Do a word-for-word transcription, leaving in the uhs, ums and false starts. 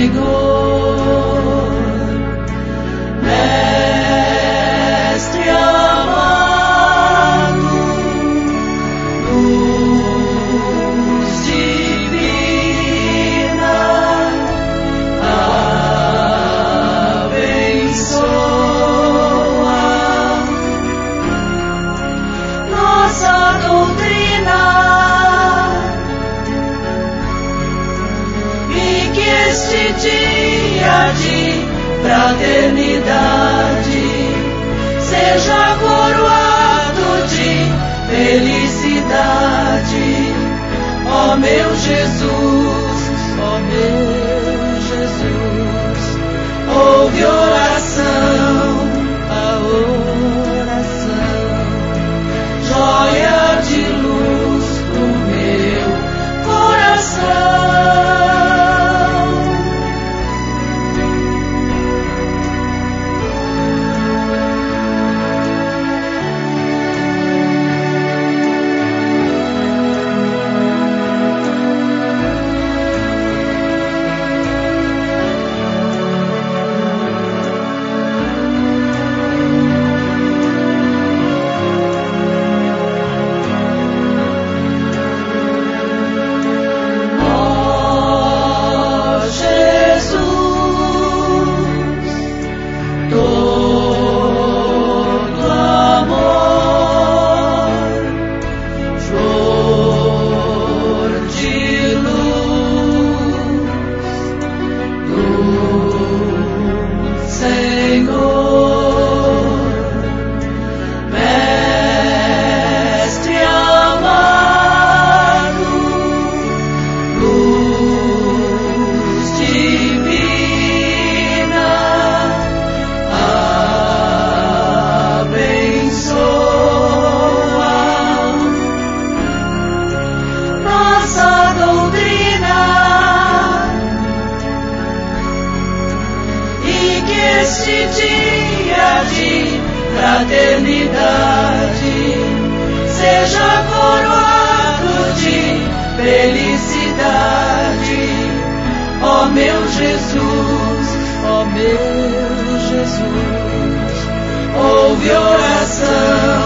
Mestre amado, luz divina, abençoa nossa doutrina, e que este dia de fraternidade seja coroado de felicidade. Ó meu Jesus, ó meu Jesus, ouve oração, a oração, joia de luz do meu coração. Este dia de fraternidade seja coroado de felicidade. Ó meu Jesus, ó meu Jesus, ouve oração.